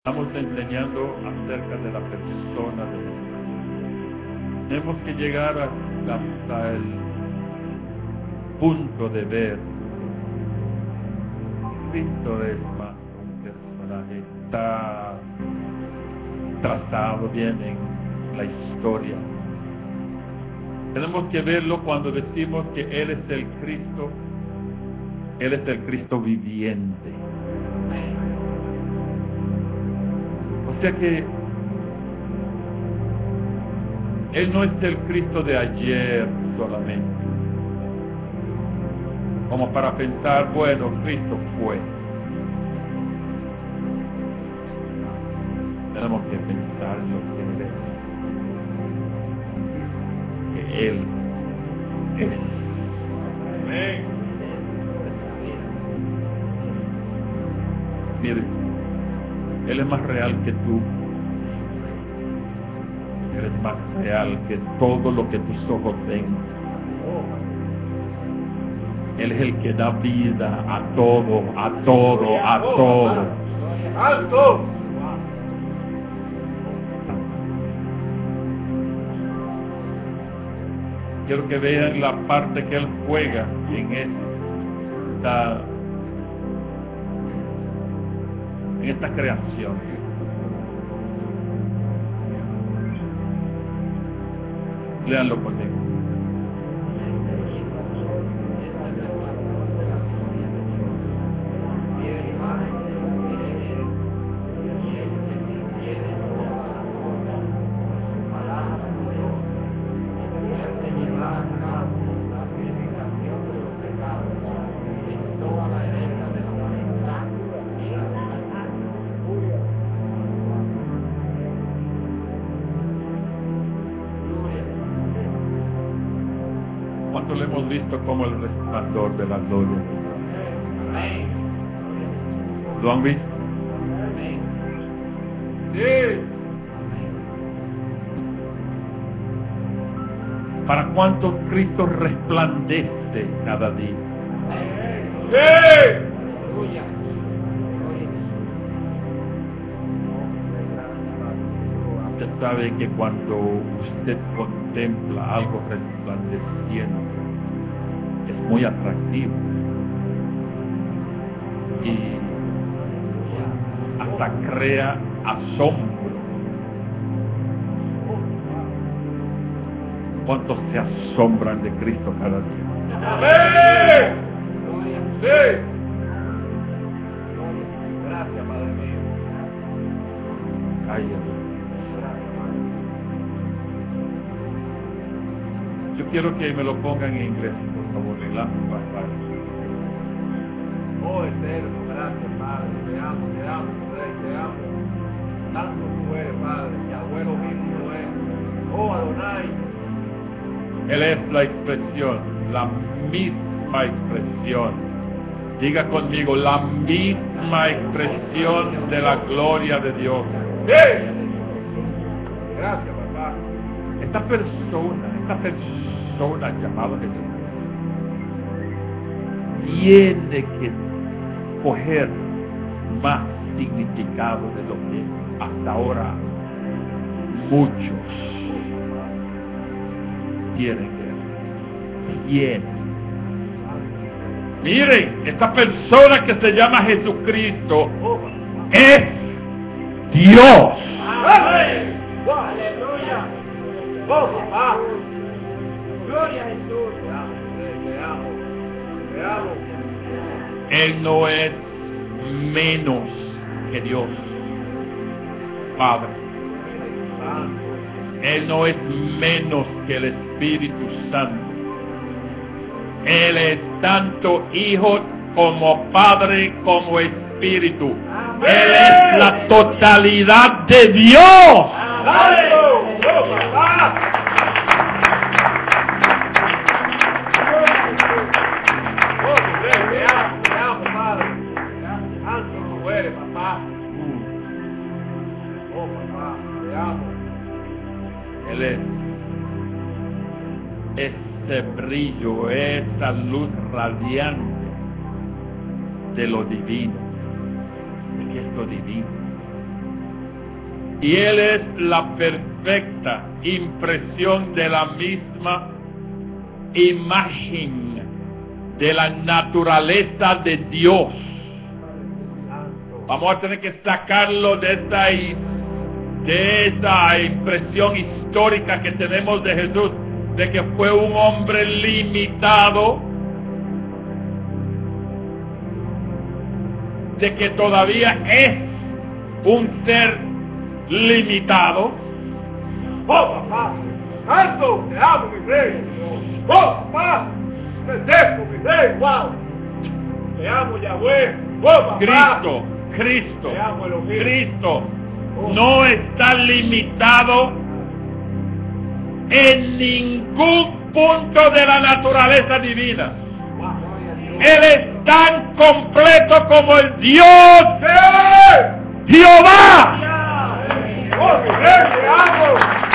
Estamos enseñando acerca de la persona de Jesús. Tenemos que llegar hasta el punto de ver Cristo es más un personaje, está trazado bien en la historia. Tenemos que verlo cuando decimos que Él es el Cristo viviente. O sea que Él no es el Cristo de ayer solamente, como para pensar, bueno, Cristo fue. Tenemos que pensar en lo que Él es. Amén. Mire, Él es más real que tú. Él es más real que todo lo que tus ojos ven. Él es el que da vida a todo, a todo, a todo. ¡Alto! Quiero que vean la parte que Él juega en esta creación. Léanlo conmigo. ¿Cuánto lo hemos visto como el resplandor de la gloria? ¿Lo han visto? Sí. ¿Para cuánto Cristo resplandece cada día? Sí. Usted sabe que cuando usted contempla algo resplandeciente, es muy atractivo y hasta crea asombro. ¿Cuántos se asombran de Cristo cada día? ¡Amén! ¡Sí! Gracias, Padre mío. Cállate. Yo quiero que me lo pongan en inglés, por favor, en la pantalla. Oh, eterno, gracias, Padre. Te amo, Rey, te amo. Tanto tú eres, Padre, y abuelo mismo es. Oh, Adonai. Él es la expresión, la misma expresión. Diga conmigo, la misma expresión de la gloria de Dios. ¡Sí! Gracias, papá. Esta persona llamada Jesús tiene que coger más significado de lo que hasta ahora muchos tienen que ver. Miren, esta persona que se llama Jesucristo es Dios. ¡Amén! ¡Aleluya! ¡Oh, papá! ¡Gloria a Jesús! Te amo. Él no es menos que Dios Padre. Él no es menos que el Espíritu Santo. Él es tanto Hijo como Padre como Espíritu. ¡Amén! Él es la totalidad de Dios. ¡Aleluya! ¡Oh, papá! Te amo, Padre. Santo tú eres, papá. Oh, papá, te amo. Él es ese brillo, esa luz radiante de lo divino. ¿Qué es lo divino? Y Él es la perfecta impresión de la misma imagen de la naturaleza de Dios. Vamos a tener que sacarlo de esa impresión histórica que tenemos de Jesús, de que fue un hombre limitado, de que todavía es un ser limitado. ¡Oh, papá! ¡Santo! ¡Te amo, mi rey! ¡Oh, papá! ¡Te dejo, mi rey! ¡Wow! ¡Te amo, Yahweh! ¡Oh, papá! Cristo Te amo, Elohim. Cristo no está limitado en ningún punto de la naturaleza divina. Él es tan completo como el Dios Jehová. ¡Oh, mi rey! ¡Te amo!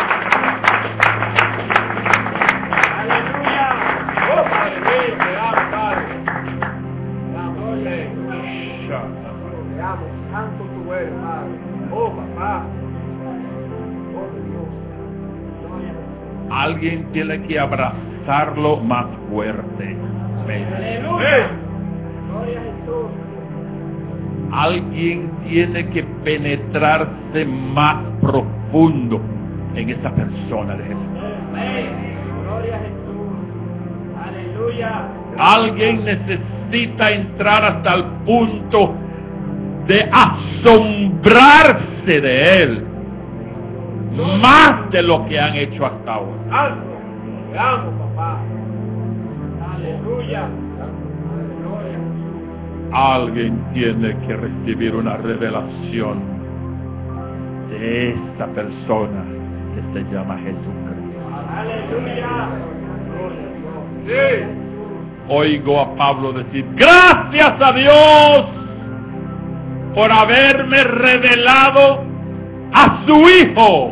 ¡Aleluya! ¡Oh, Padre mío! ¡Te amo, Padre! ¡Te amo, Rey! ¡Te amo! ¡Santo tú eres, Padre! ¡Oh, papá! ¡Oh, Dios! Alguien tiene que abrazarlo más fuerte. ¡Aleluya! ¡Gloria a Jesús! Alguien tiene que penetrarse más profundo en esa persona de Jesús. ¡Gloria a Jesús! ¡Aleluya! Alguien necesita entrar hasta el punto de asombrarse de Él más de lo que han hecho hasta ahora. ¡Santo! ¡Te amo, papá! ¡Aleluya! ¡Gloria a Jesús! Alguien tiene que recibir una revelación de esta persona que se llama Jesucristo. ¡Aleluya! ¡Gloria a Dios! ¡Sí! Oigo a Pablo decir: gracias a Dios por haberme revelado a su Hijo.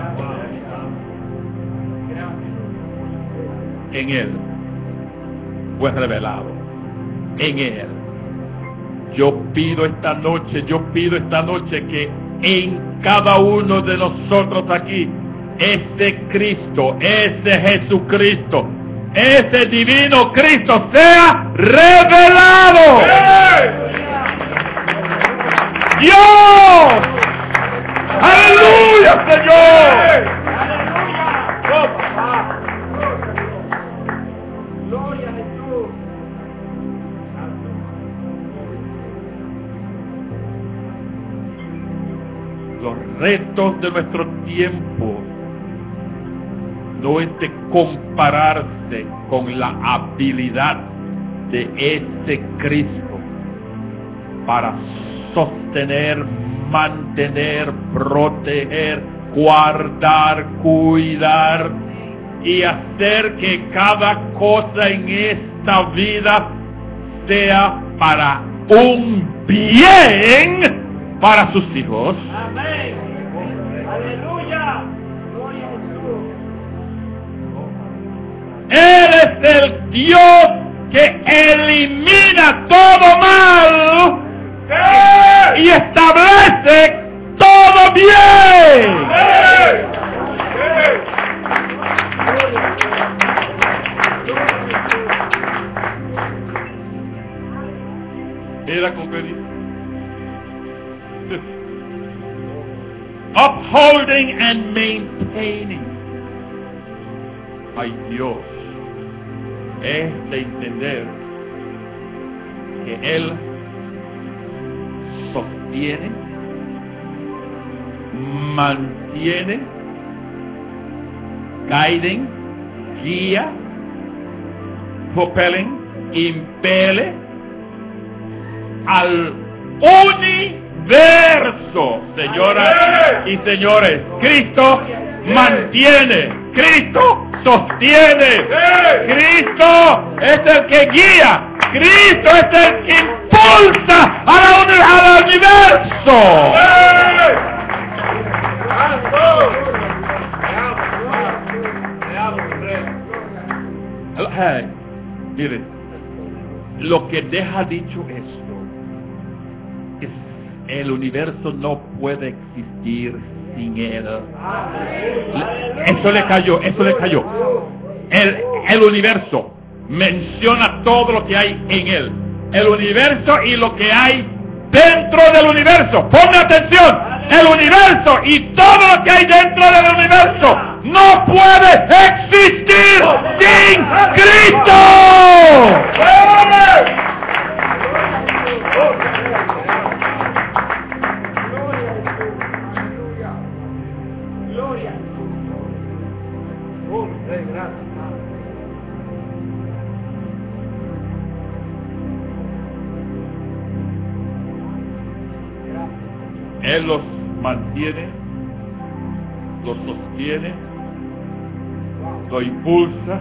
En Él fue revelado. En Él. Yo pido esta noche que en cada uno de nosotros aquí, ese Cristo, ese Jesucristo, ese divino Cristo sea revelado. ¡Dios! ¡Aleluya, Señor! ¡Aleluya! ¡Oh, papá! ¡Gloria a Jesús! Los retos de nuestro tiempo no es de compararse con la habilidad de ese Cristo para sostener, mantener, proteger, guardar, cuidar y hacer que cada cosa en esta vida sea para un bien para sus hijos. ¡Amén! ¡Aleluya! ¡Gloria a Jesús! Él es el Dios que elimina todo mal y establece todo bien. Mira con qué dice: upholding and maintaining. Ay, Dios, es de entender que Él sostiene, mantiene, guiden, guía, propelen, impele al universo, señoras y señores. Cristo mantiene, Cristo sostiene, Cristo es el que guía, Cristo es el que impulsa al universo. Hey, mire, lo que deja dicho esto es: el universo no puede existir sin Él. Eso le cayó. El universo menciona todo lo que hay en Él. El universo y lo que hay dentro del universo. Ponme atención. El universo y todo lo que hay dentro del universo no puede existir sin Cristo. Él los mantiene, los sostiene, lo impulsa.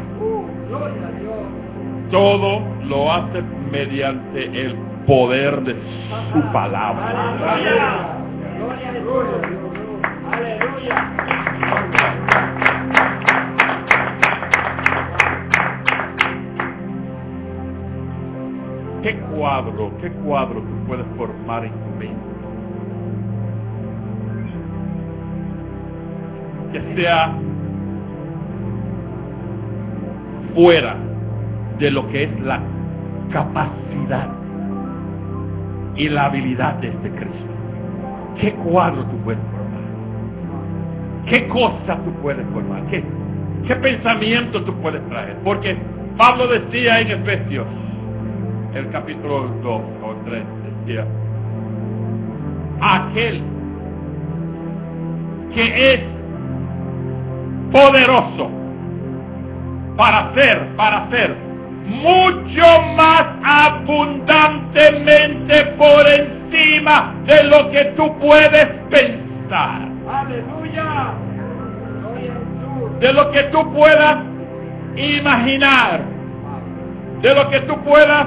Todo lo hace mediante el poder de su palabra. ¿Qué cuadro tú puedes formar en tu mente? Que sea fuera de lo que es la capacidad y la habilidad de este Cristo. ¿Qué cuadro tú puedes formar? ¿Qué cosa tú puedes formar? ¿Qué pensamiento tú puedes traer? Porque Pablo decía en Efesios, el capítulo 2 o 3, decía, aquel que es poderoso para hacer mucho más abundantemente por encima de lo que tú puedes pensar. Aleluya. De lo que tú puedas imaginar. De lo que tú puedas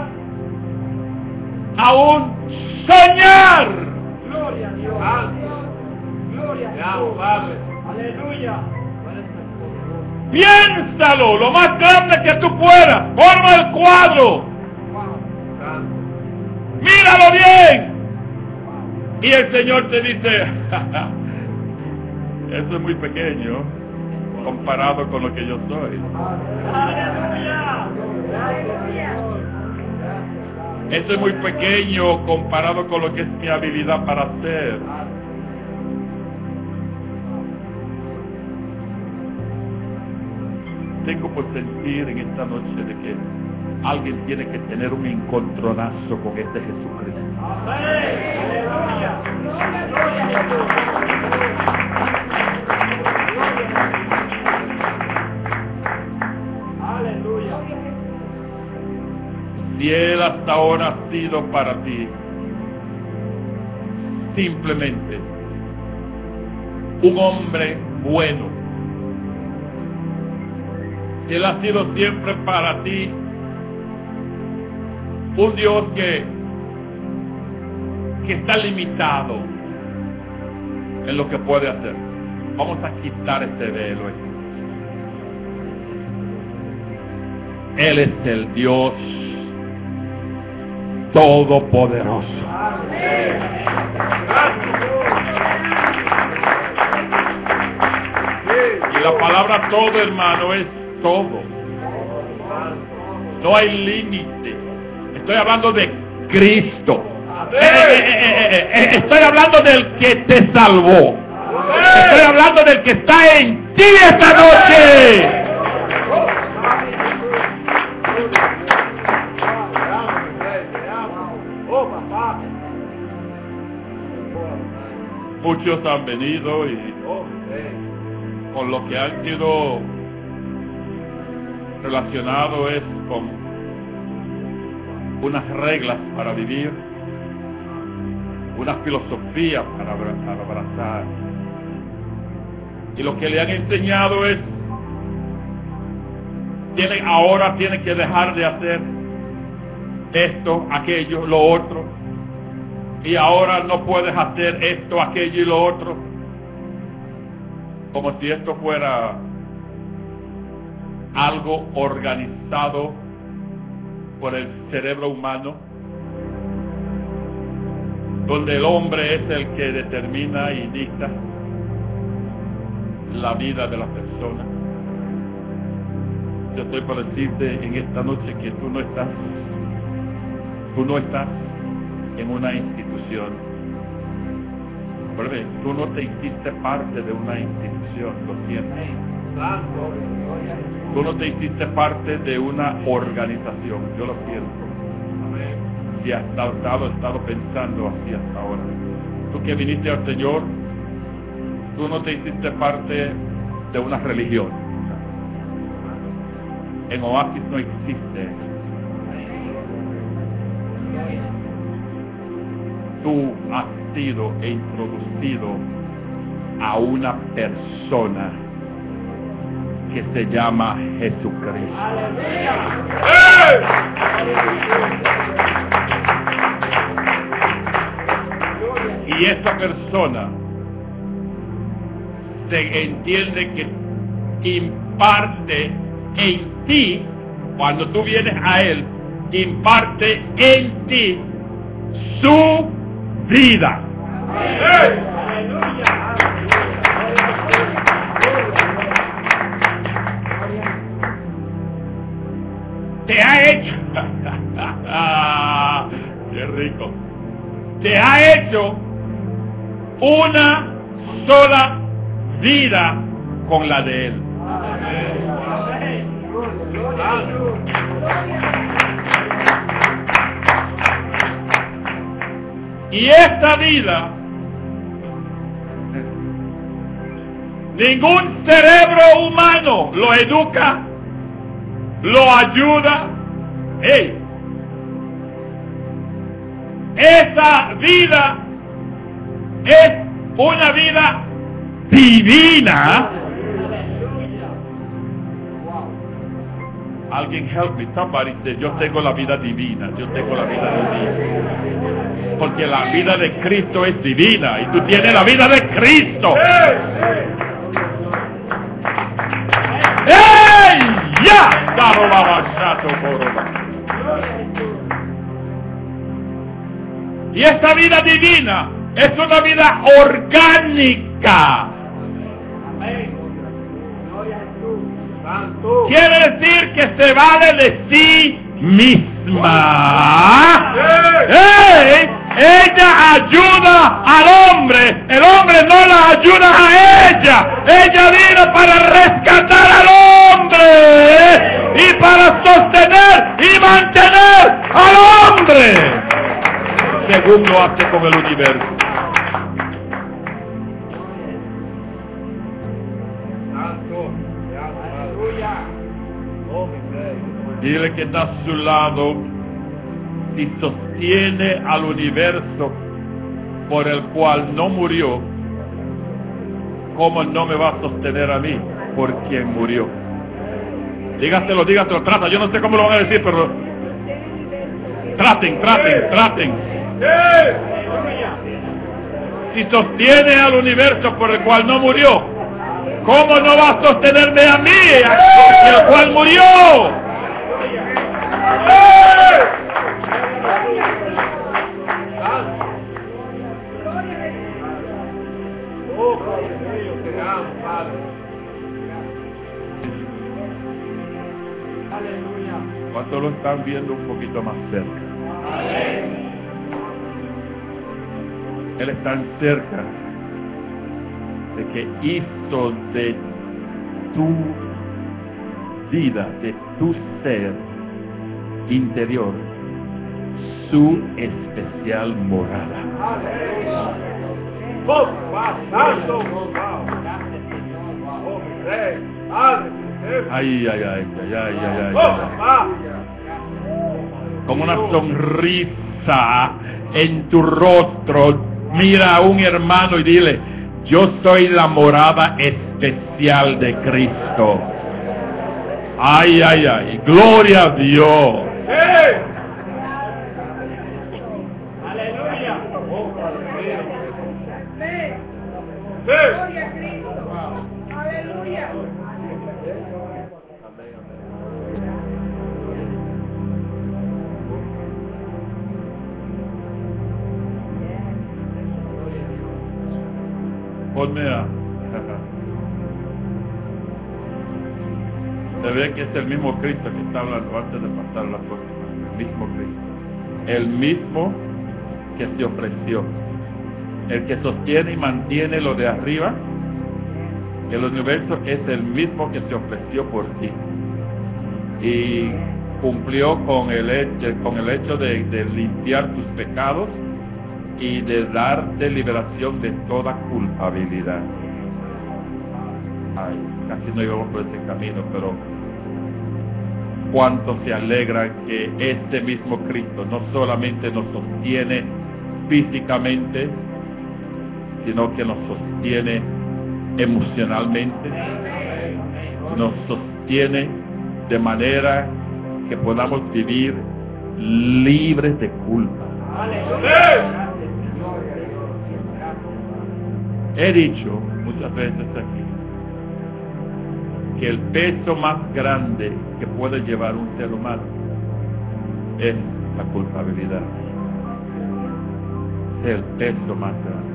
aún soñar. Gloria a Dios. Gloria a Dios. Aleluya. Piénsalo lo más grande que tú puedas. Forma el cuadro. Míralo bien. Y el Señor te dice, eso es muy pequeño comparado con lo que yo soy. Aleluya. Eso es muy pequeño comparado con lo que es mi habilidad para hacer. Tengo por sentir en esta noche de que alguien tiene que tener un encontronazo con este Jesucristo. Aleluya. Aleluya. Si Él hasta ahora ha sido para ti simplemente un hombre bueno, Él ha sido siempre para ti un Dios que está limitado en lo que puede hacer. Vamos a quitar este velo. Él es el Dios todopoderoso. Y la palabra todo, hermano, es todo. No hay límite. Estoy hablando de Cristo. Estoy hablando del que te salvó. Estoy hablando del que está en ti esta noche. Muchos han venido y con lo que han sido relacionado es con unas reglas para vivir, una filosofía para abrazar. Y lo que le han enseñado es, ahora tiene que dejar de hacer esto, aquello, lo otro. Y ahora no puedes hacer esto, aquello y lo otro. Como si esto fuera algo organizado por el cerebro humano, donde el hombre es el que determina y dicta. la vida de la persona. Yo estoy para decirte en esta noche que tú no estás en una institución. Pero tú no te hiciste parte de una institución, lo siento. Tú no te hiciste parte de una organización, yo lo siento. Si has estado pensando así hasta ahora. Tú que viniste al Señor, tú no te hiciste parte de una religión. En Oasis no existe. Tú has sido introducido a una persona que se llama Jesucristo. Y esa persona se entiende que imparte en ti, cuando tú vienes a Él, imparte en ti su vida. Te ha hecho qué rico, te ha hecho una sola vida con la de Él. Y esta vida, ningún cerebro humano lo educa, lo ayuda. Esa vida es una vida divina. Alguien help me, somebody say, yo tengo la vida divina, yo tengo la vida divina. Porque la vida de Cristo es divina y tú tienes la vida de Cristo. ¡Ey! ¡Ya! Y esta vida divina es una vida orgánica. Quiere decir que se vale de sí misma. Ella ayuda al hombre, el hombre no la ayuda a ella. Ella vino para rescatar al hombre y para sostener y mantener al hombre, según lo hace con el universo. Dile que está a su lado, si sostiene al universo por el cual no murió, ¿cómo no me va a sostener a mí por quien murió? Dígaselo, trata, yo no sé cómo lo van a decir, pero traten. Si sostiene al universo por el cual no murió, ¿cómo no va a sostenerme a mí, por el cual murió? ¿Cuántos lo están viendo un poquito más cerca? Él es tan cerca de que hizo de tu vida, de tu ser interior, su especial morada. Ay. Con una sonrisa en tu rostro, mira a un hermano y dile: yo soy la morada especial de Cristo. Ay, gloria a Dios. Aleluya. Gloria a Cristo. Aleluya. Ponme a Se ve que es el mismo Cristo que está hablando antes de pasar la próxima. El mismo Cristo. El mismo que se ofreció. El que sostiene y mantiene lo de arriba. El universo es el mismo que se ofreció por ti. Y cumplió con el hecho de limpiar tus pecados y de darte liberación de toda culpabilidad. Ay, casi no íbamos por ese camino, pero cuánto se alegra que este mismo Cristo no solamente nos sostiene físicamente, sino que nos sostiene emocionalmente, nos sostiene de manera que podamos vivir libres de culpa. He dicho muchas veces aquí que el peso más grande que puede llevar un ser humano es la culpabilidad. Es el peso más grande.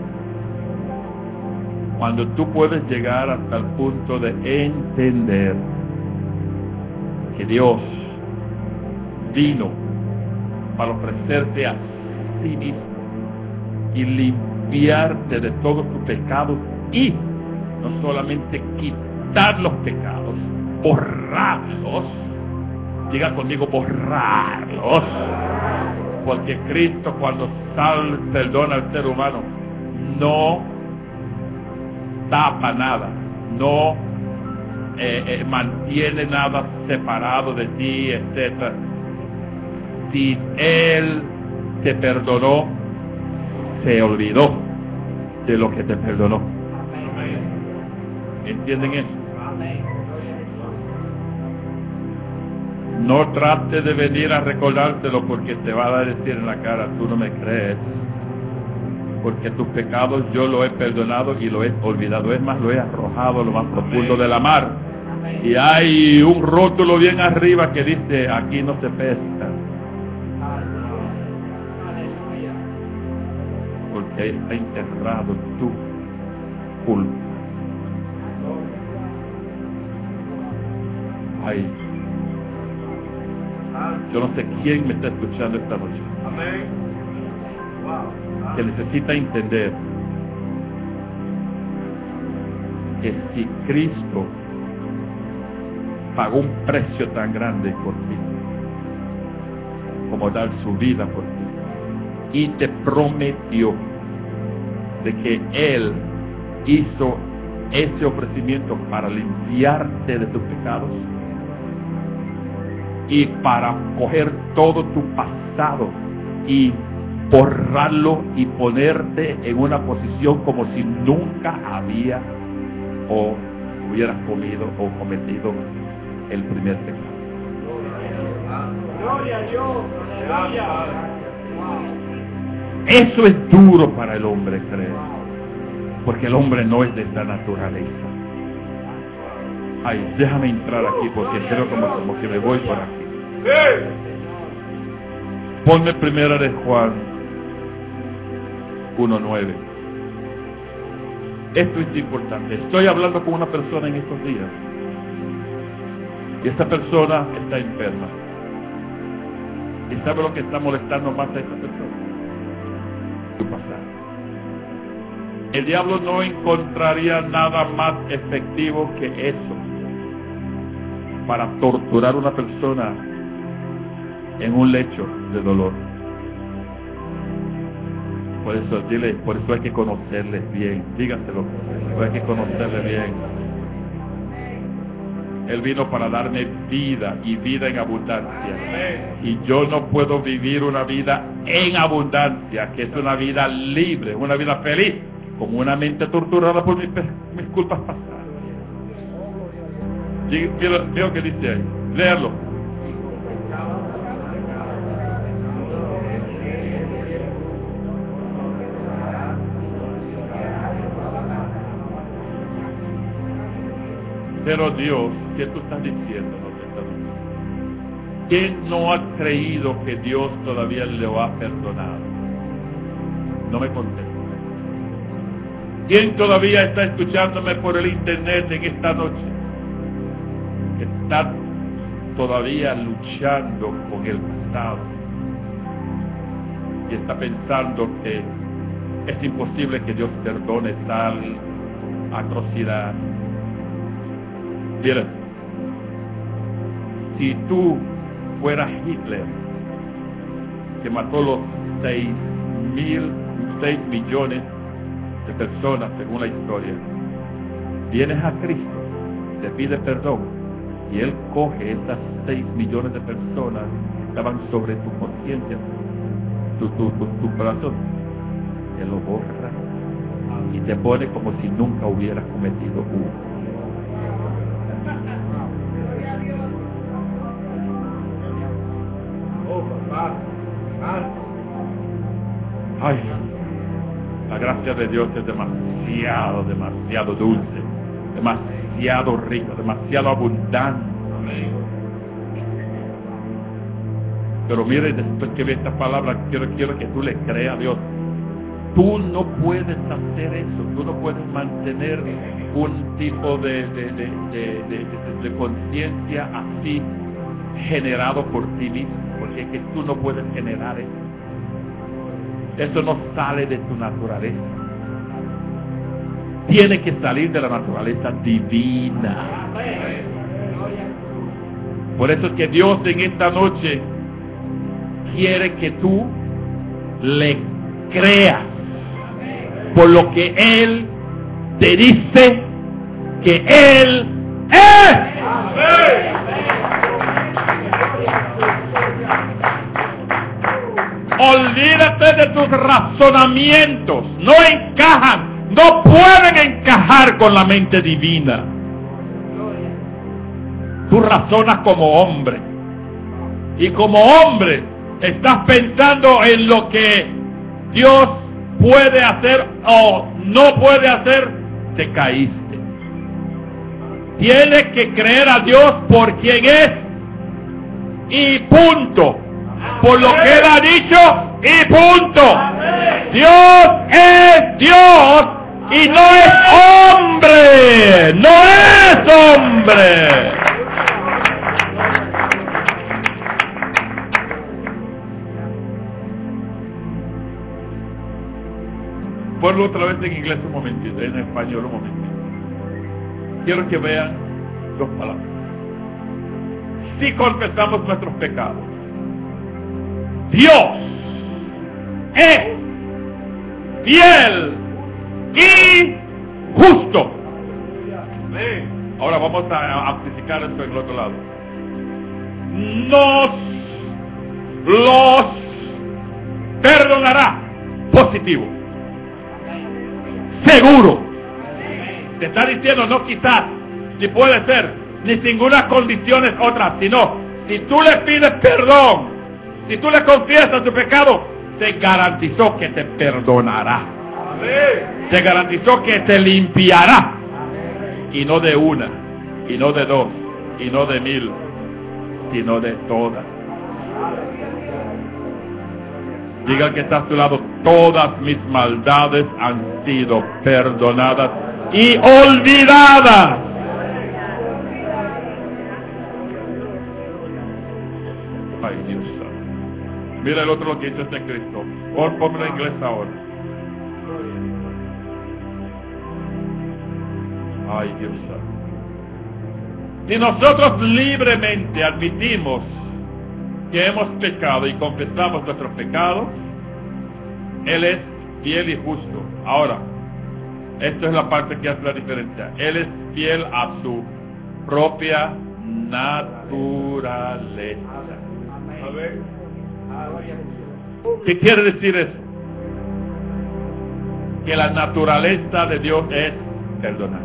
Cuando tú puedes llegar hasta el punto de entender que Dios vino para ofrecerte a sí mismo y limpiarte de todos tus pecados y no solamente quitar los pecados, borrarlos. Diga conmigo, borrarlos. Porque Cristo, cuando perdona al ser humano, no tapa nada, no mantiene nada separado de ti, etc. Si Él te perdonó, se olvidó de lo que te perdonó. ¿Entienden eso? No trate de venir a recordártelo porque te va a decir en la cara, tú no me crees. Porque tus pecados yo lo he perdonado y lo he olvidado. Es más, lo he arrojado a lo más profundo de la mar. Y hay un rótulo bien arriba que dice, aquí no se pesca. Porque ahí está enterrado tu culpa. Ay, yo no sé quién me está escuchando esta noche. Que necesita entender que si Cristo pagó un precio tan grande por ti, como dar su vida por ti, y te prometió de que Él hizo ese ofrecimiento para limpiarte de tus pecados y para coger todo tu pasado y borrarlo y ponerte en una posición como si nunca había o hubieras comido o cometido el primer pecado. Gloria a Dios. Eso es duro para el hombre creer, porque el hombre no es de esta naturaleza. Ay, déjame entrar aquí porque creo como que me voy por aquí. Ponme primera de Juan 1:9. Esto es importante. Estoy hablando con una persona en estos días y esta persona está enferma. ¿Y sabe lo que está molestando más a esta persona? Su pasado. El diablo no encontraría nada más efectivo que eso para torturar a una persona en un lecho de dolor. Por eso hay que conocerles bien. Dígaselo, hay que conocerles bien. Él vino para darme vida y vida en abundancia. Y yo no puedo vivir una vida en abundancia, que es una vida libre, una vida feliz, con una mente torturada por mis culpas pasadas. Veo que dice ahí. Léalo. Pero Dios, ¿qué tú estás diciendo? ¿Quién no ha creído que Dios todavía lo ha perdonado? No me contesta. ¿Quién todavía está escuchándome por el internet en esta noche? Está todavía luchando con el pasado y está pensando que es imposible que Dios perdone tal atrocidad. Mira, si tú fueras Hitler, que mató los 6 millones de personas según la historia, vienes a Cristo, te pide perdón y Él coge esas 6 millones de personas que estaban sobre tu conciencia, tu corazón, te lo borra y te pone como si nunca hubieras cometido uno. Ay, la gracia de Dios es demasiado dulce, demasiado rica, demasiado abundante. Pero mire, después que ve esta palabra, quiero que tú le creas a Dios. Tú no puedes hacer eso, tú no puedes mantener un tipo de conciencia así generado por ti mismo, porque es que tú no puedes generar eso. Eso no sale de tu naturaleza. Tiene que salir de la naturaleza divina. Por eso es que Dios en esta noche quiere que tú le creas por lo que Él te dice que Él es. Olvídate de tus razonamientos, no encajan, no pueden encajar con la mente divina. Tú razonas como hombre y como hombre estás pensando en lo que Dios puede hacer o no puede hacer, te caíste. Tienes que creer a Dios por quien es y punto. Por lo que Él ha dicho y punto. Dios es Dios y no es hombre. No es hombre. Ponlo otra vez en inglés un momentito, en español un momentito. Quiero que vean dos palabras. Si confesamos nuestros pecados, Dios es fiel y justo. Ahora vamos a amplificar esto en el otro lado. Nos los perdonará. Positivo. Seguro. Te está diciendo no quizás, ni puede ser, ni ninguna condición es otra, sino si tú le pides perdón, si tú le confiesas tu pecado, te garantizó que te perdonará. Te garantizó que te limpiará. Y no de una, y no de dos, y no de 1000, sino de todas. Diga al que está a tu lado, todas mis maldades han sido perdonadas y olvidadas. Ay, Dios santo. Mira el otro lo que hizo este Cristo. Pónmelo en inglés ahora. Ay, Dios santo. Si nosotros libremente admitimos que hemos pecado y confesamos nuestros pecados, Él es fiel y justo. Ahora, esto es la parte que hace la diferencia. Él es fiel a su propia naturaleza. ¿Qué quiere decir eso? Que la naturaleza de Dios es perdonar.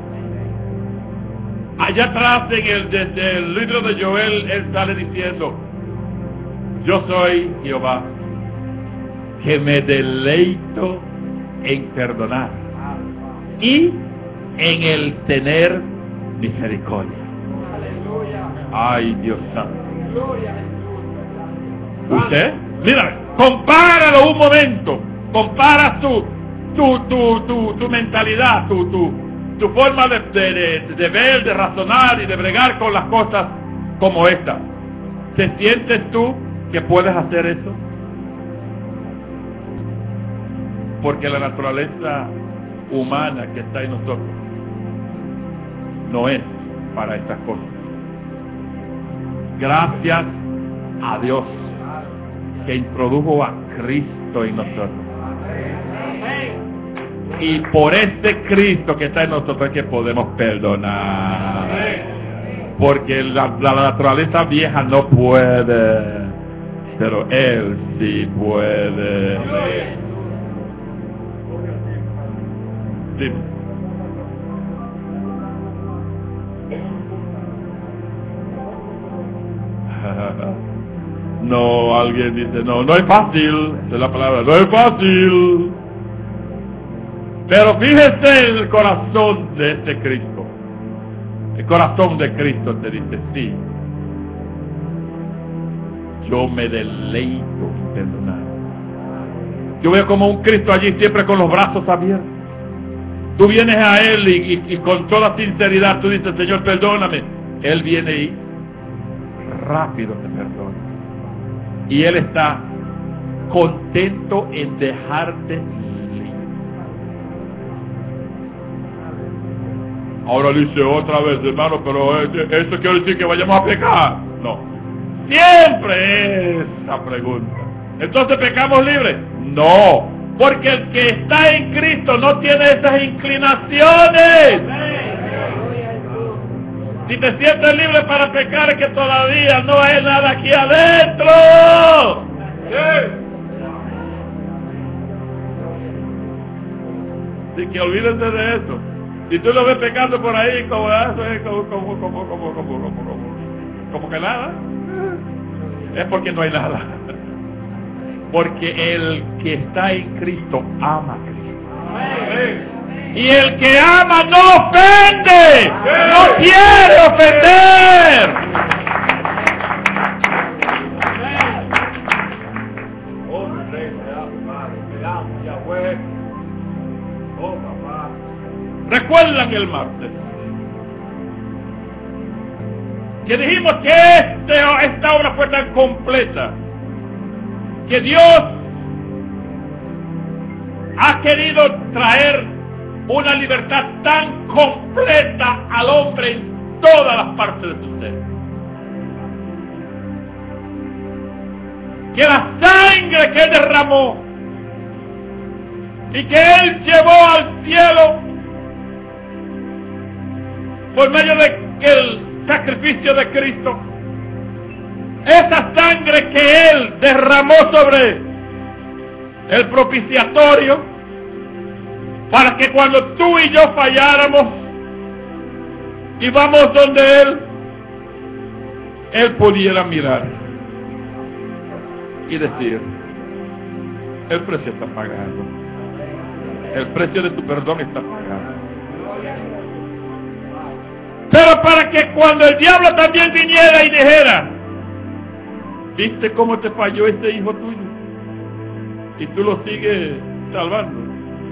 Allá atrás desde el libro de Joel, Él sale diciendo: yo soy Jehová, que me deleito en perdonar y en el tener misericordia. Ay, Dios santo. ¿Usted? Mira, compáralo un momento. Compara tu mentalidad, tu forma de ver, de razonar y de bregar con las cosas como esta. ¿Te sientes tú que puedes hacer eso? Porque la naturaleza humana que está en nosotros no es para estas cosas. Gracias a Dios que introdujo a Cristo en nosotros. Y por este Cristo que está en nosotros es que podemos perdonar. Porque la naturaleza vieja no puede, pero Él sí puede. Dime. No, alguien dice, no es fácil, es la palabra, no es fácil. Pero fíjese en el corazón de este Cristo. El corazón de Cristo te dice, sí, yo me deleito en perdonar. Yo veo como un Cristo allí siempre con los brazos abiertos. Tú vienes a Él y con toda sinceridad tú dices, Señor, perdóname. Él viene y rápido te perdona. Y Él está contento en dejarte libre. Ahora dice otra vez, hermano, pero ¿esto quiere decir que vayamos a pecar? No. Siempre esa pregunta. ¿Entonces pecamos libres? No. Porque el que está en Cristo no tiene esas inclinaciones. Si te sientes libre para pecar, es que todavía no hay nada aquí adentro. Así que olvídense de eso. Si tú lo ves pecando por ahí, como eso es como que nada, es porque no hay nada. Porque el que está en Cristo ama a Cristo. Y el que ama no ofende, no quiere ofender. ¿Recuerdan el martes que dijimos que esta obra fue tan completa que Dios ha querido traer una libertad tan completa al hombre en todas las partes de su ser? Que la sangre que Él derramó y que Él llevó al cielo por medio del sacrificio de Cristo, esa sangre que Él derramó sobre el propiciatorio, para que cuando tú y yo falláramos y vamos donde Él pudiera mirar y decir, el precio está pagado, el precio de tu perdón está pagado. Pero para que cuando el diablo también viniera y dijera, ¿viste cómo te falló este hijo tuyo? Y tú lo sigues salvando.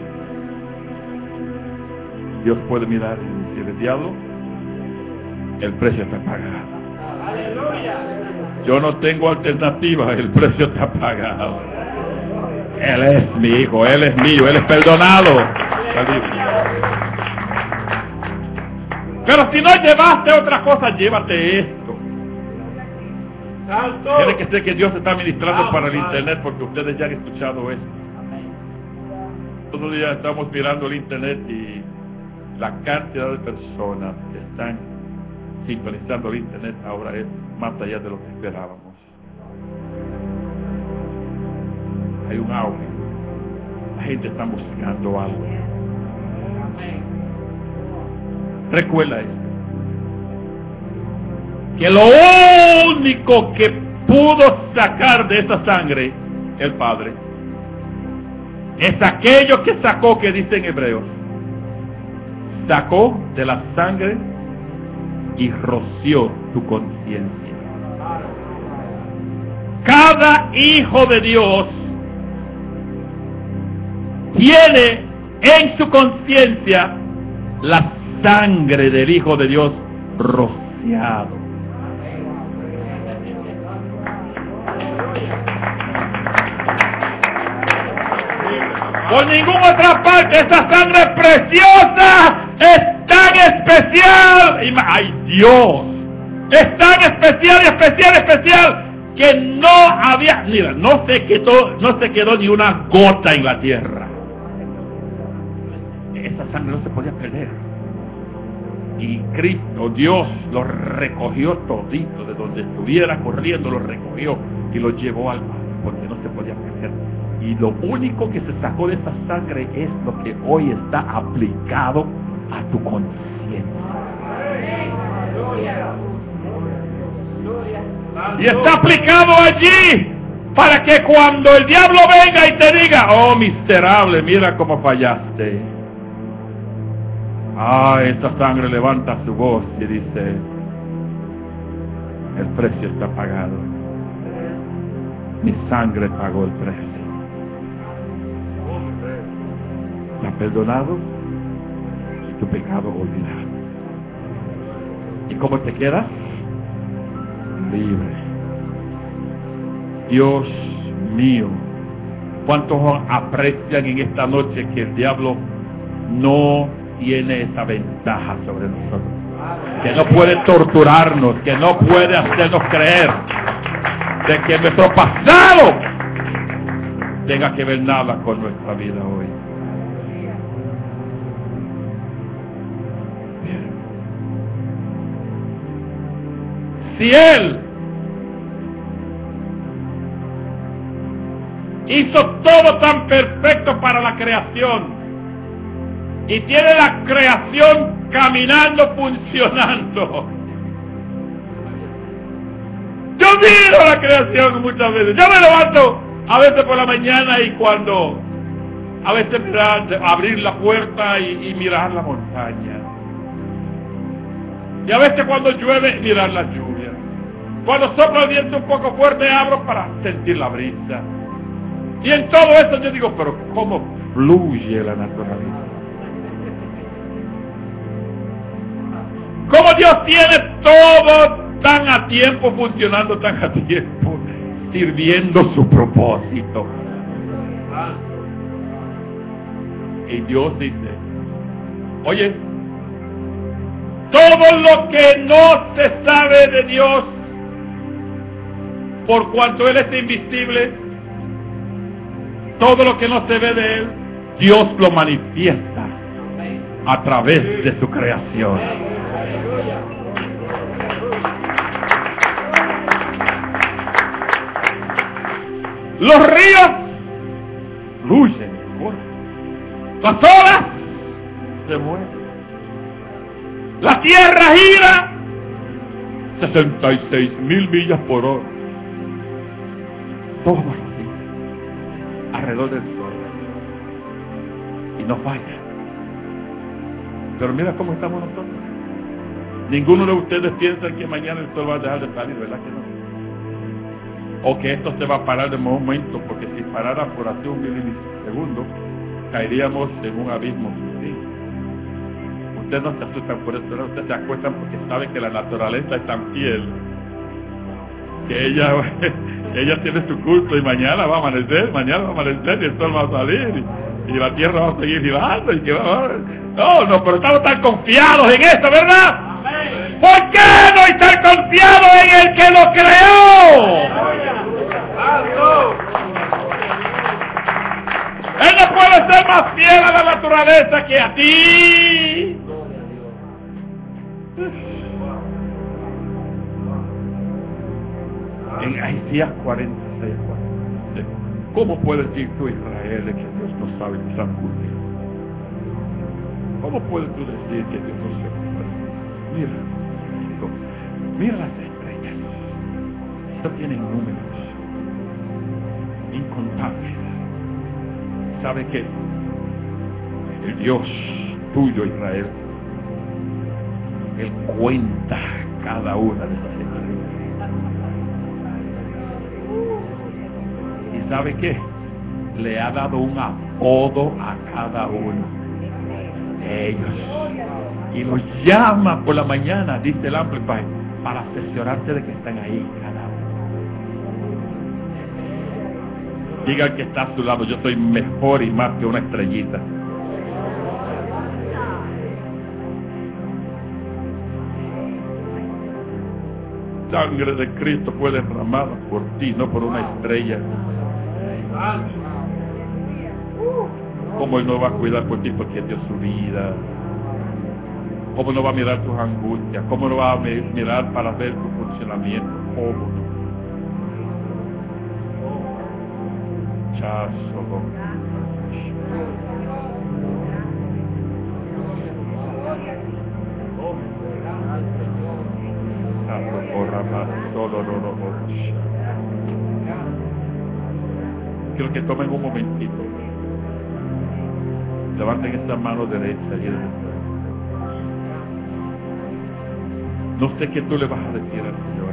Dios puede mirar y decir, el diablo, el precio está pagado. ¡Aleluya! Yo no tengo alternativa, el precio está pagado. Él es mi hijo, Él es mío, Él es perdonado. Pero si no llevaste otra cosa, llévate esto. Tiene que ser que Dios está ministrando para el internet, porque ustedes ya han escuchado esto. Todos los días estamos mirando el internet y la cantidad de personas que están sintonizando el internet ahora es más allá de lo que esperábamos. Hay un auge. La gente está buscando algo. Recuerda esto, que lo único que pudo sacar de esa sangre el Padre es aquello que sacó, que dice en Hebreos, sacó de la sangre y roció tu conciencia. Cada hijo de Dios tiene en su conciencia la sangre del Hijo de Dios rociado. por ninguna otra parte. Esa sangre preciosa es tan especial. ¡Ay, Dios! Es tan especial, especial, que no había, mira, no se quedó ni una gota en la tierra. Esa sangre no se podía perder. Y Cristo, Dios, lo recogió todito, de donde estuviera corriendo, lo recogió y lo llevó al mar, porque no se podía perder. Y lo único que se sacó de esa sangre es lo que hoy está aplicado a tu conciencia. Y está aplicado allí para que cuando el diablo venga y te diga: oh miserable, mira cómo fallaste. Esta sangre levanta su voz y dice: el precio está pagado. Mi sangre pagó el precio. Te ha perdonado y tu pecado olvidado. ¿Y cómo te quedas? Libre. Dios mío, ¿cuántos aprecian en esta noche que el diablo no tiene esa ventaja sobre nosotros? Que no puede torturarnos, que no puede hacernos creer de que nuestro pasado tenga que ver nada con nuestra vida hoy. Si Él hizo todo tan perfecto para la creación y tiene la creación caminando, funcionando, yo miro la creación muchas veces. Yo me levanto a veces por la mañana y cuando a veces abrir la puerta y mirar la montaña, y a veces cuando llueve mirar la lluvia. Cuando sopla el viento un poco fuerte, abro para sentir la brisa. Y en todo eso yo digo: pero cómo fluye la naturaleza. Cómo Dios tiene todo tan a tiempo, funcionando tan a tiempo, sirviendo su propósito. Y Dios dice: oye, todo lo que no se sabe de Dios, por cuanto Él es invisible, todo lo que no se ve de Él, Dios lo manifiesta a través de su creación. Los ríos fluyen, las olas se mueven, la tierra gira 66,000 millas por hora. Todo así, alrededor del sol, y no falla. Pero mira cómo estamos nosotros. Ninguno de ustedes piensa que mañana el sol va a dejar de salir, ¿verdad que no? O que esto se va a parar de momento, porque si parara por así un milisegundo, caeríamos en un abismo sin fin. Ustedes no se asustan por eso, ¿no? Ustedes se acuestan porque saben que la naturaleza es tan fiel que ella tiene su culto, y mañana va a amanecer y el sol va a salir y la tierra va a seguir girando y que no, pero estamos tan confiados en esto, ¿verdad? ¿Por qué no estar confiados en el que lo creó? Él no puede ser más fiel a la naturaleza que a ti. En Isaías 46, ¿cómo puedes decir tú, Israel, que Dios no sabe tus angustias? ¿Cómo puedes tú decir que Dios no se ocupa? Mira las estrellas. Esto tienen números incontables. ¿Sabe qué? El Dios tuyo, Israel, Él cuenta cada una de esas estrellas. ¿Y sabe qué? Le ha dado un apodo a cada uno de ellos. Y los llama por la mañana, dice el Amplify, para cerciorarse de que están ahí cada Diga al que está a su lado, yo soy mejor y más que una estrellita. Sangre de Cristo fue derramada por ti, no por una estrella. ¿Cómo Él no va a cuidar por ti porque dio su vida? ¿Cómo no va a mirar tus angustias? ¿Cómo no va a mirar para ver tu funcionamiento? ¿Cómo no? Chazo. Quiero que tomen un momentito. Levanten esta mano derecha y no sé qué tú le vas a decir al Señor.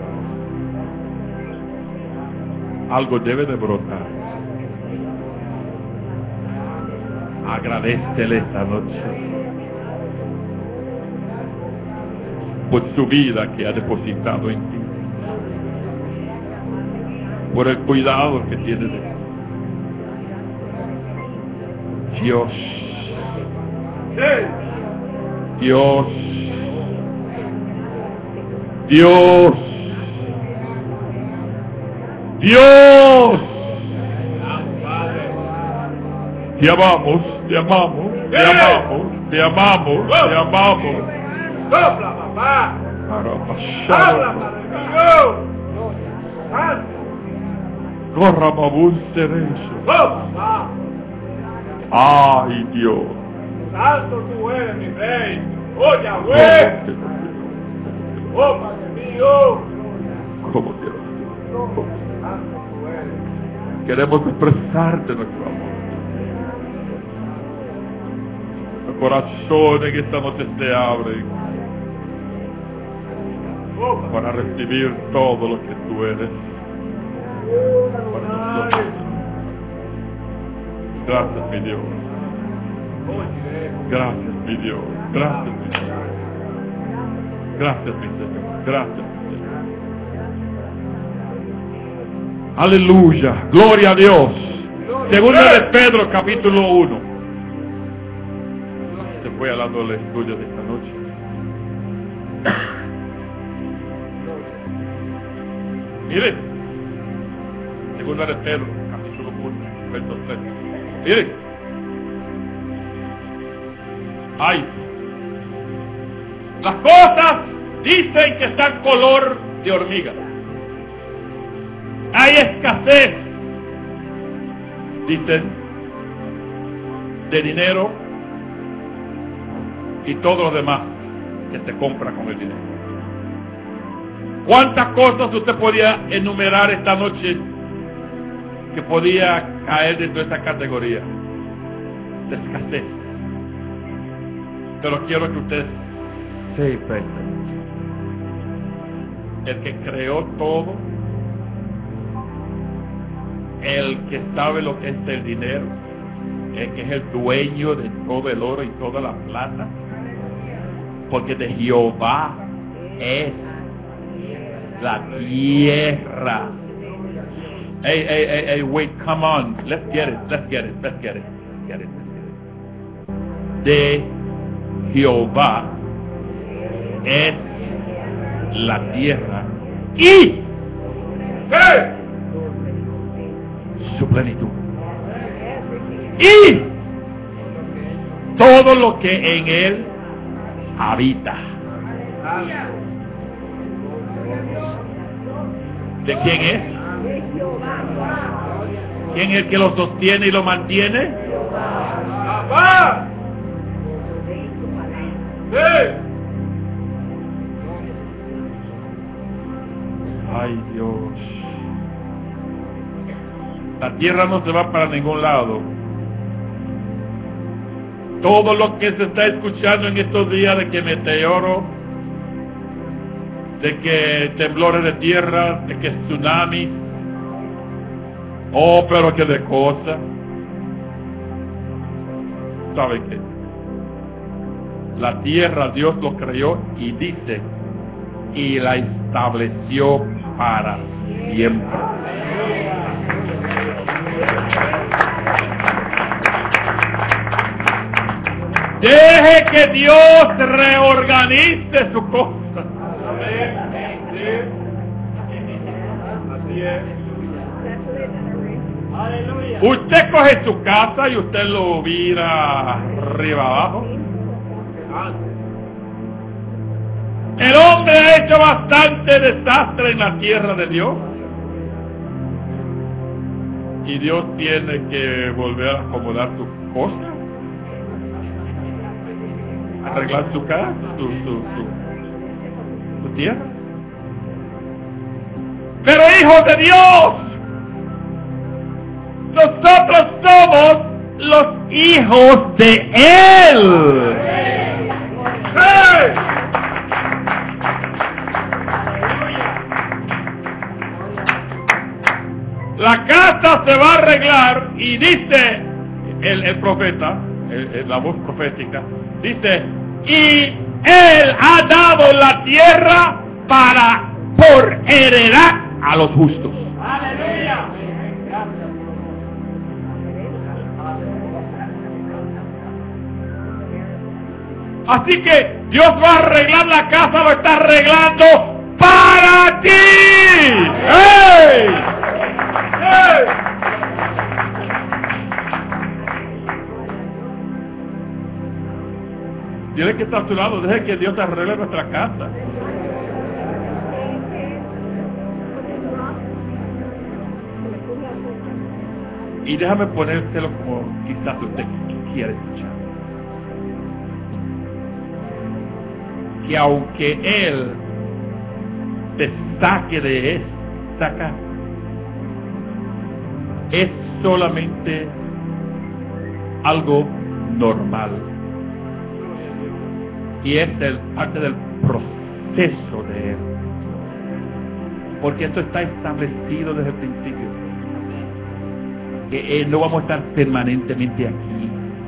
Algo debe de brotar. Agradécele esta noche por su vida que ha depositado en ti, por el cuidado que tiene de ti. Dios, Dios, Dios, Dios, te amamos, te amamos, te amamos, te amamos, te amamos. ¡Sopla, papá! ¡Habla, Padre! Corra babún cerezo. ¡Oh, papá! Ay, Dios. ¡Santo tú eres, mi rey! ¡Oh, Yahweh! ¡Oh, Padre mío! ¿Cómo te lo ¡Santo tú eres! Queremos expresarte nuestro amor. Los corazones que esta noche se abren para recibir todo lo que tú eres para nosotros. Gracias, mi Dios. Gracias, mi Dios. Gracias, mi Dios. Gracias, mi Señor. Gracias, mi Señor. Aleluya. Gloria a Dios. Segunda de Pedro, capítulo 1. Se fue hablando del estudio de esta noche. Mire. Segunda de Pedro, capítulo 1, verso 3. Mire. Ay. Las cosas dicen que están color de hormiga. Hay escasez, dicen, de dinero y todo lo demás que se compra con el dinero. ¿Cuántas cosas usted podía enumerar esta noche que podía caer dentro de esta categoría de escasez? Pero quiero que usted sepa, el que creó todo, el que sabe lo que es el dinero, el que es el dueño de todo el oro y toda la plata, porque de Jehová es la tierra. Hey, wait, come on. Let's get it. De Jehová es la tierra y su plenitud. Y todo lo que en él habita. ¿De quién es? ¿Quién es el que lo sostiene y lo mantiene? ¡Papá! Ay, Dios. La tierra no se va para ningún lado. Todo lo que se está escuchando en estos días de que meteoro, de que temblores de tierra, de que tsunami, oh, pero que de cosas. ¿Sabe qué? La tierra Dios lo creó y dice, y la estableció para siempre. Deje que Dios reorganice su cosa. Amén. Sí. Así es. Aleluya. Usted coge su casa y usted lo vira arriba abajo. El hombre ha hecho bastante desastre en la tierra de Dios. Y Dios tiene que volver a acomodar sus cosas. Arreglar su casa, su tierra. Pero hijos de Dios, nosotros somos los hijos de Él. ¡Hey! La casa se va a arreglar y dice el profeta, la voz profética, dice, y Él ha dado la tierra por heredad a los justos. Aleluya. Así que Dios va a arreglar la casa, lo está arreglando para ti. ¡Hey! ¡Hey! Dile que está a tu lado, deje que Dios arregle nuestra casa. Y déjame ponértelo como quizás usted quiere escuchar. Que aunque Él te saque de esta casa, es solamente algo normal. Y es parte del proceso de Él. Porque esto está establecido desde el principio. Que no vamos a estar permanentemente aquí.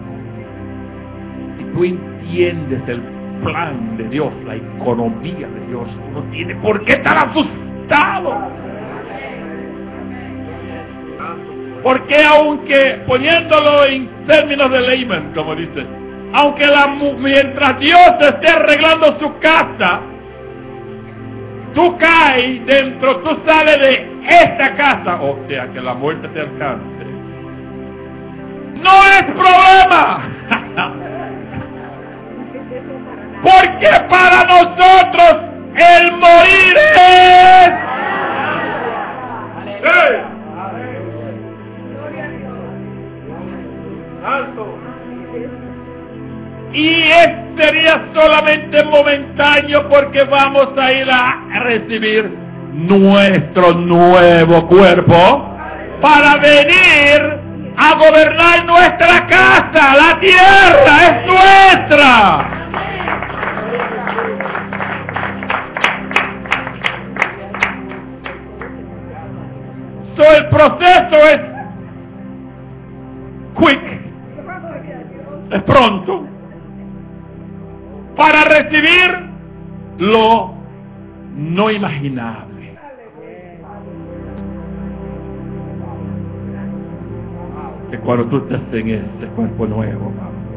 Si tú entiendes el plan de Dios, la economía de Dios, tú no tienes por qué estar asustado. Porque aunque, poniéndolo en términos de layman, como dice, aunque mientras Dios esté arreglando su casa, tú caes dentro, tú sales de esta casa, o sea, que la muerte te alcance. No es problema. Porque para nosotros el morir es... ¡Hey! Alto. Y sería solamente momentáneo porque vamos a ir a recibir nuestro nuevo cuerpo para venir a gobernar nuestra casa. La tierra es nuestra. El proceso es quick, es pronto, para recibir lo no imaginable. Que cuando tú estés en este cuerpo nuevo,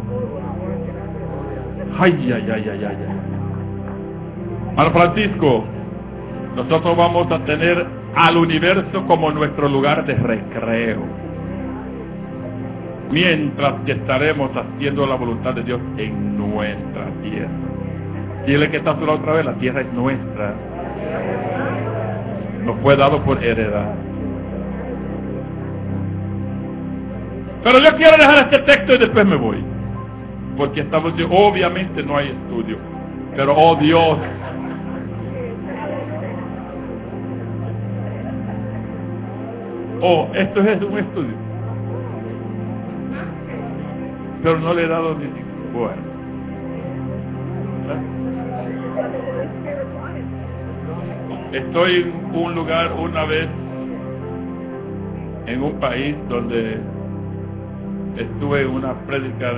ay, ay, ay, ay, ay. Hermano Francisco, nosotros vamos a tener al universo como nuestro lugar de recreo, mientras que estaremos haciendo la voluntad de Dios en nuestra tierra. Dile que está sola otra vez, la tierra es nuestra, nos fue dado por heredad. Pero yo quiero dejar este texto y después me voy, porque estamos, obviamente no hay estudio, pero oh Dios, esto es un estudio, pero no le he dado ni bueno. Estoy en un lugar una vez, en un país donde estuve en una prédica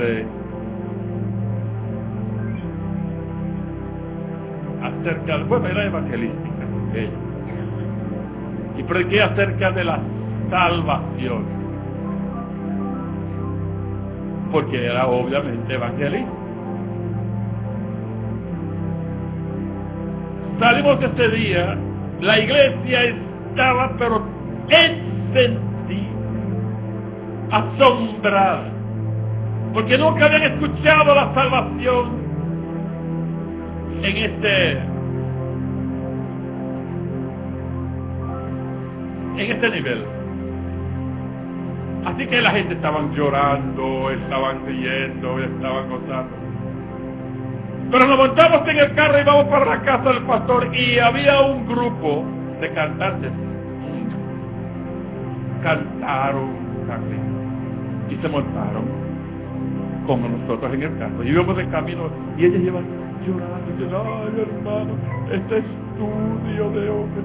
era evangelística, y prediqué acerca de la salvación. porque era obviamente evangelista. Salimos ese día, la iglesia estaba pero encendida, asombrada, porque nunca habían escuchado la salvación en este nivel. Así que la gente estaban llorando, estaban riendo, estaban gozando. Pero nos montamos en el carro y vamos para la casa del pastor, y había un grupo de cantantes. Cantaron y se montaron como nosotros en el carro. Y íbamos de camino y ellos iban llorando y dicen: ay, hermano, este estudio de hombres.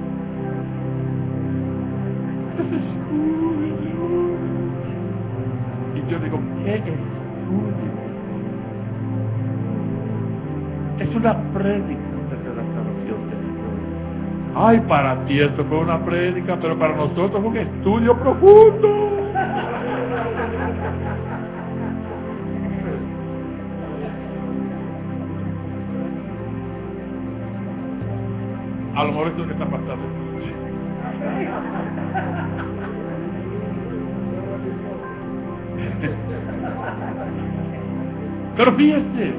Este estudio de hombres. Y yo digo: ¿qué estudio? Es una prédica de la salvación de Dios. Ay, para ti esto fue una prédica, pero para nosotros fue un estudio profundo. A lo mejor esto es lo que está pasando. Pero fíjate.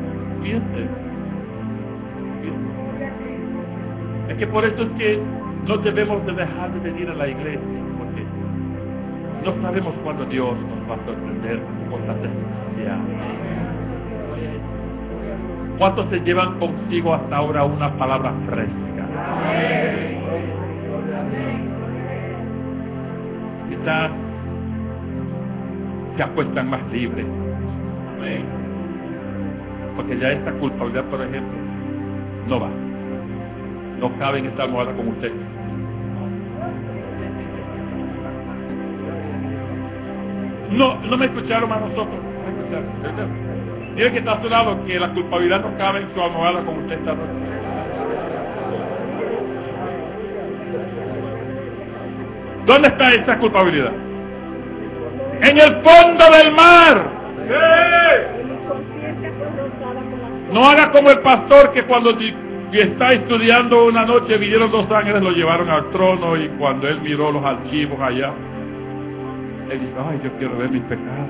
Es que por eso es que no debemos de dejar de venir a la iglesia, porque no sabemos cuándo Dios nos va a sorprender cosas especiales. ¿Cuántos se llevan consigo hasta ahora una palabra fresca? Quizás se acuestan más libres, porque ya esta culpabilidad, por ejemplo, no cabe en esta almohada con usted. No me escucharon a nosotros. No me escucharon. Dile que está a su lado que la culpabilidad no cabe en su almohada con usted esta noche. ¿Dónde está esa culpabilidad? En el fondo del mar. ¡Sí! No haga como el pastor que cuando está estudiando una noche vinieron 2 ángeles, lo llevaron al trono, y cuando él miró los archivos allá, él dijo: ay, yo quiero ver mis pecados.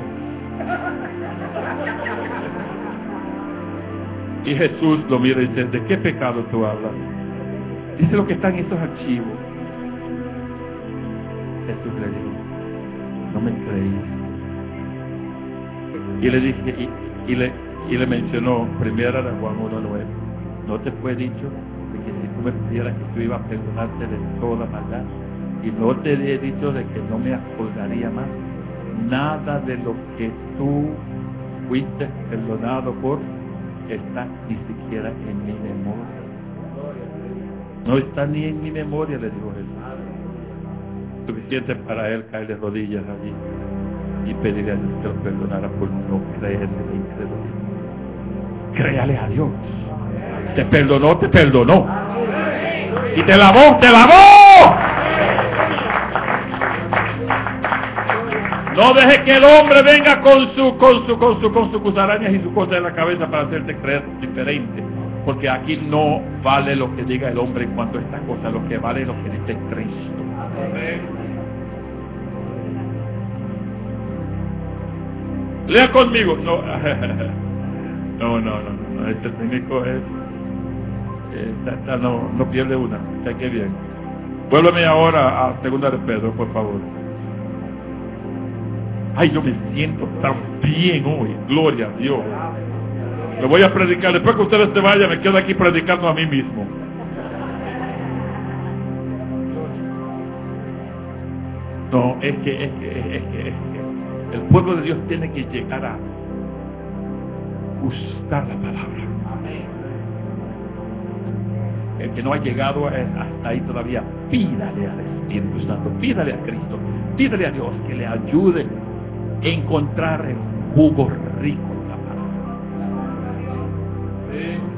Y Jesús lo mira y dice: ¿de qué pecado tú hablas? Dice: lo que está en estos archivos. Jesús le dijo: no me creí. Y le dije, y le mencionó Primera de Juan 1:9. ¿No te fue dicho de que si tú me pidieras que tú ibas a perdonarte de toda maldad? Y no te he dicho de que no me acordaría más nada de lo que tú fuiste perdonado por, está ni siquiera en mi memoria. No está ni en mi memoria, le dijo Jesús. Suficiente para él caer de rodillas allí y pedirle a Dios que lo perdonara por no creer en la incredulidad. Créale a Dios. Te perdonó. Y te lavó. No dejes que el hombre venga con sus cusarañas y su cosa en la cabeza para hacerte creer diferente. Porque aquí no vale lo que diga el hombre en cuanto a esta cosa, lo que vale es lo que dice Cristo. Lea conmigo. No, este técnico es... no pierde una. Está que bien. Vuélveme ahora a 2 de Pedro, por favor. Ay, yo me siento tan bien hoy. Gloria a Dios. Le voy a predicar. Después que ustedes se vayan, me quedo aquí predicando a mí mismo. No, es que el pueblo de Dios tiene que llegar a gustar la palabra. El que no ha llegado hasta ahí todavía, pídale al Espíritu Santo, pídale a Cristo, pídale a Dios que le ayude a encontrar el jugo rico de la palabra. Sí.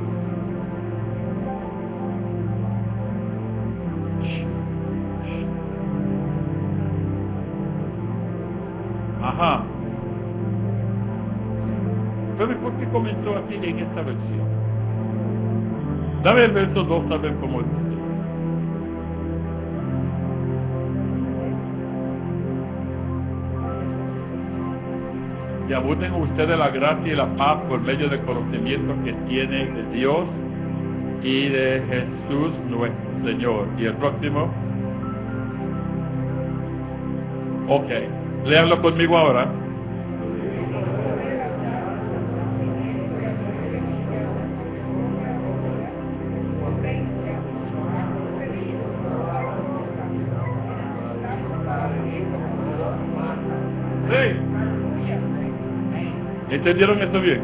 Ajá. comenzó así en esta versión. Dame el verso 2 a ver cómo dice. Y abunden ustedes la gracia y la paz por medio del conocimiento que tienen de Dios y de Jesús nuestro Señor. Y el próximo. Ok, léanlo conmigo ahora. Sí. ¿Entendieron esto bien?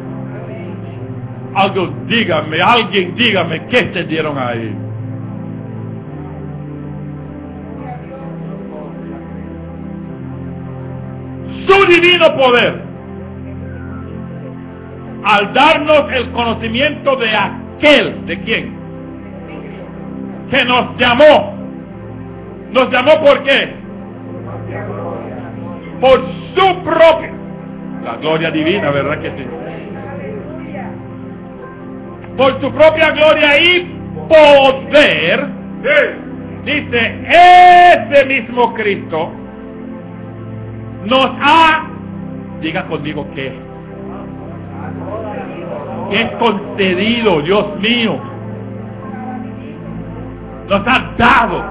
Alguien dígame, ¿qué entendieron ahí? Su divino poder, al darnos el conocimiento de aquel, ¿de quién? Que nos llamó. ¿Nos llamó por qué? Por su propia, la gloria divina, ¿verdad que sí? Por su propia gloria y poder, dice, ese mismo Cristo nos ha, diga conmigo que es concedido, Dios mío, nos ha dado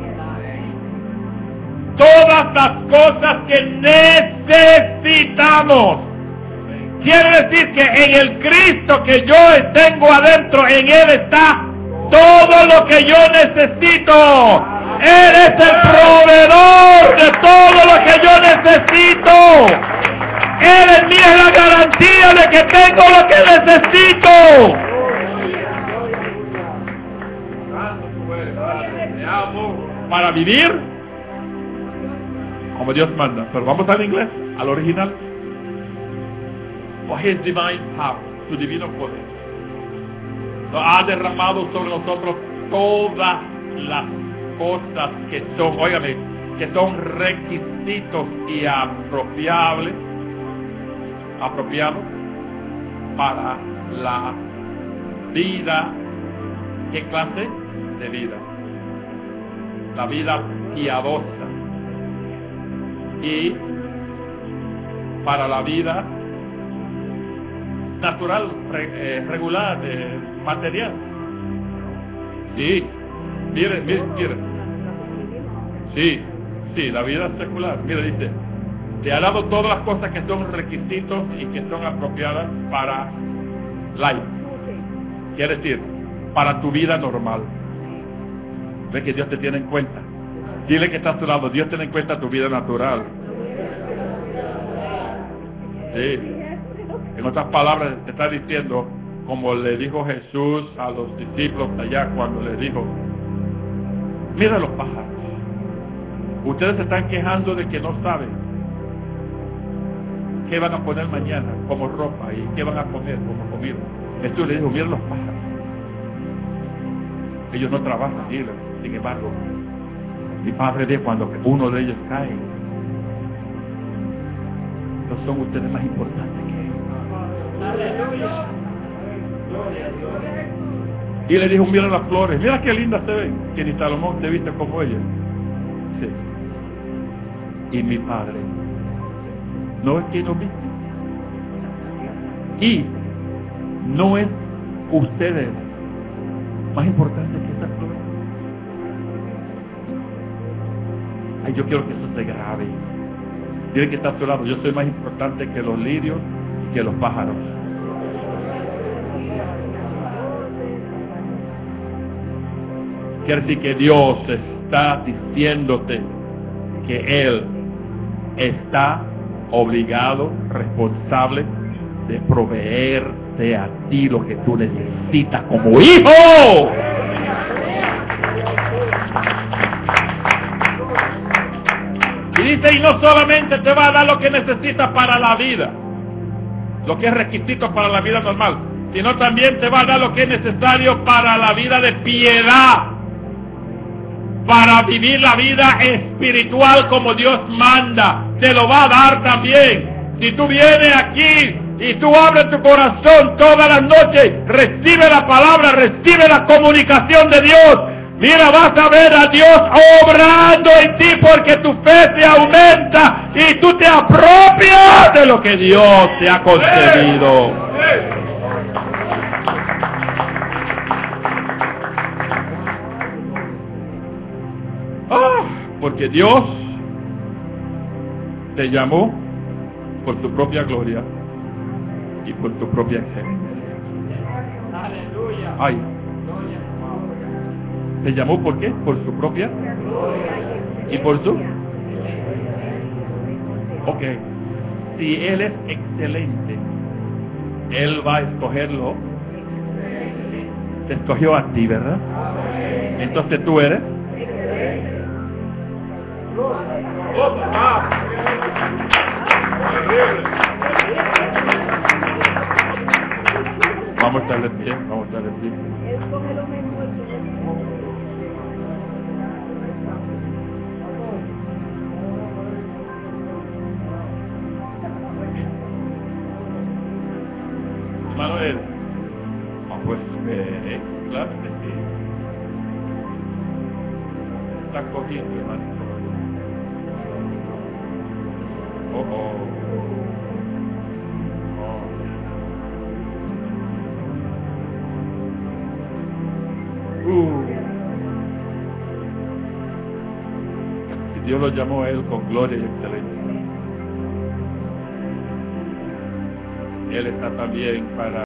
todas las cosas que necesitamos. Quiere decir que en el Cristo que yo tengo adentro, en Él está todo lo que yo necesito. Él es el proveedor de todo lo que yo necesito. Él en mí es la garantía de que tengo lo que necesito. Para vivir como Dios manda. Pero vamos al inglés, al original. For His divine power, su divino poder, nos ha derramado sobre nosotros todas las cosas que son, óigame, que son requisitos y apropiados para la vida. ¿Qué clase de vida? La vida piadosa. Y para la vida natural, regular, material. Sí, mire. Sí, la vida secular. Mire, dice, te ha dado todas las cosas que son requisitos y que son apropiadas para life. Quiere decir, para tu vida normal. Ve que Dios te tiene en cuenta. Dile que está a tu lado, Dios tiene en cuenta tu vida natural. Sí. En otras palabras, te está diciendo, como le dijo Jesús a los discípulos allá cuando les dijo, mira los pájaros. Ustedes se están quejando de que no saben qué van a poner mañana como ropa y qué van a comer como comida. Jesús le dijo, mira los pájaros. Ellos no trabajan, sin embargo, mi Padre ve cuando uno de ellos cae. No son ustedes más importantes que él. Aleluya. Y le dijo, mira las flores, mira qué lindas se ven, que ni Salomón se viste como ella. Sí. Y mi Padre no es quien nos viste. Y no es ustedes más importantes que estas flores. Ay, yo quiero que eso se grabe. Dile que está a tu lado, yo soy más importante que los lirios y que los pájaros. Quiere decir que Dios está diciéndote que Él está obligado, responsable de proveerte a ti lo que tú necesitas como hijo. Y dice, y no solamente te va a dar lo que necesitas para la vida, lo que es requisito para la vida normal, sino también te va a dar lo que es necesario para la vida de piedad, para vivir la vida espiritual como Dios manda. Te lo va a dar también. Si tú vienes aquí y tú abres tu corazón todas las noches, recibe la palabra, recibe la comunicación de Dios, mira, vas a ver a Dios obrando en ti porque tu fe se aumenta y tú te apropias de lo que Dios te ha concedido. Porque Dios te llamó por tu propia gloria y por tu propia excelencia. Aleluya. Ay. ¿Te llamó por qué? Por su propia y por su. Ok. Si Él es excelente, Él va a escogerlo. Te escogió a ti, ¿verdad? Entonces tú eres. Vamos a estar de pie, vamos a estar de pie. Manuel, pues claro que sí. Está cogiendo, hermano. Y Dios lo llamó a él con gloria y excelencia. Él está también para